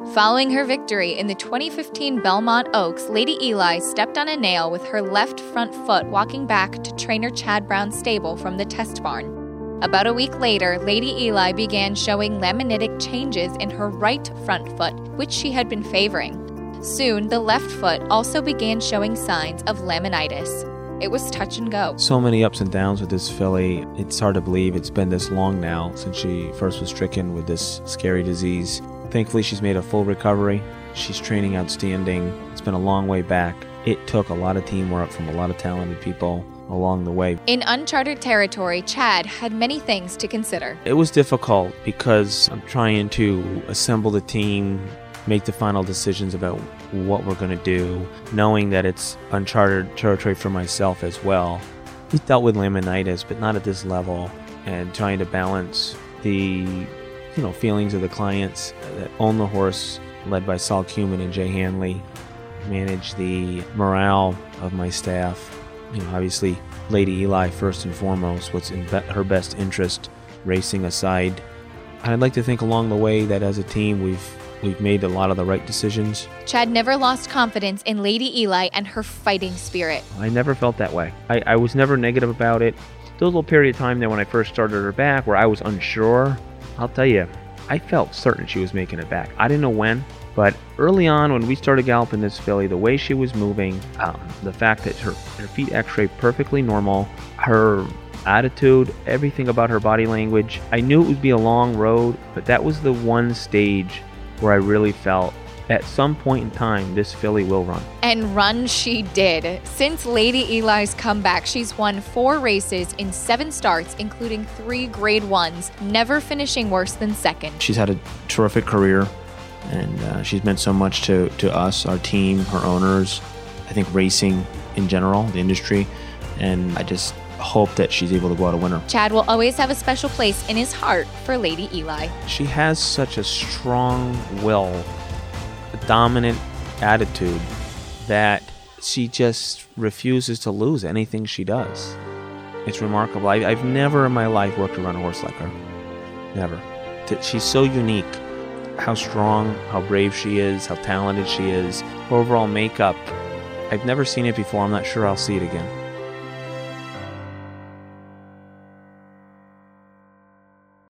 Following her victory in the 2015 Belmont Oaks, Lady Eli stepped on a nail with her left front foot walking back to trainer Chad Brown's stable from the test barn. About a week later, Lady Eli began showing laminitic changes in her right front foot, which she had been favoring. Soon, the left foot also began showing signs of laminitis. It was touch and go. So many ups and downs with this filly. It's hard to believe it's been this long now since she first was stricken with this scary disease. Thankfully, she's made a full recovery. She's training outstanding. It's been a long way back. It took a lot of teamwork from a lot of talented people along the way. In uncharted territory, Chad had many things to consider. It was difficult because I'm trying to assemble the team, make the final decisions about what we're going to do, knowing that it's uncharted territory for myself as well. We dealt with laminitis, but not at this level, and trying to balance the feelings of the clients that own the horse, led by Saul Cumin and Jay Hanley, manage the morale of my staff. Obviously, Lady Eli first and foremost, what's in her best interest, racing aside. I'd like to think along the way that as a team we've made a lot of the right decisions. Chad never lost confidence in Lady Eli and her fighting spirit. I never felt that way. I was never negative about it. There was a little period of time there when I first started her back where I was unsure. I'll tell you, I felt certain she was making it back. I didn't know when, but early on when we started galloping this filly, the way she was moving, the fact that her feet x-ray perfectly normal, her attitude, everything about her body language, I knew it would be a long road, but that was the one stage where I really felt at some point in time this filly will run. And run she did. Since Lady Eli's comeback, she's won 4 races in 7 starts, including 3 Grade 1s, never finishing worse than second. She's had a terrific career, and she's meant so much to us, our team, her owners, I think racing in general, the industry, and I just hope that she's able to go out a winner. Chad will always have a special place in his heart for Lady Eli. She has such a strong will, a dominant attitude, that she just refuses to lose anything she does. It's remarkable. I've never in my life worked around a horse like her. Never. She's so unique. How strong, how brave she is, how talented she is. Her overall makeup, I've never seen it before. I'm not sure I'll see it again.